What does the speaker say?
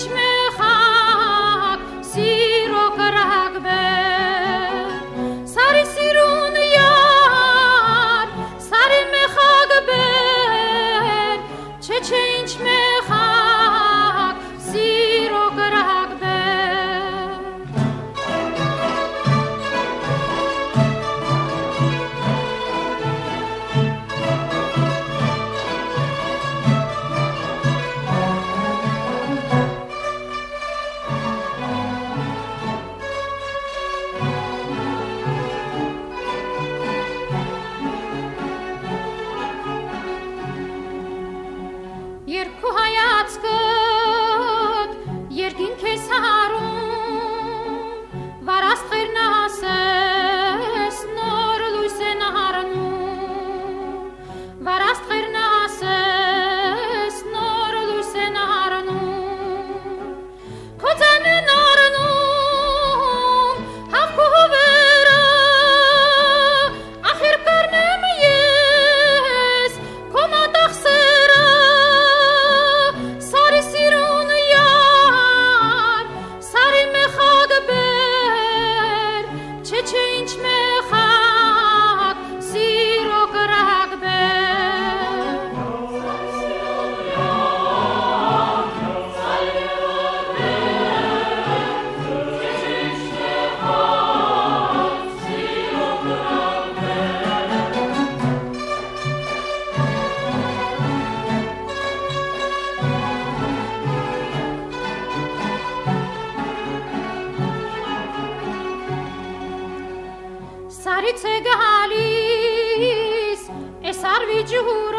mechak sirok ragbe sari sirun yar sari mechak ber chechench mechak sirok ragbe Երկու հայացքդ երկինք ես հարում վարաստղերն ասես նոր լույս են առնում վարաստղերն ասես նոր լույս են առնում քո ձայնն առնում հավքու հովերը ախր կառնեմ ես քո մատաղ սերը Sari sirun yar, sari mechak ber, chechench mechak sirok ragber. Sarits e galis, es arvi giuro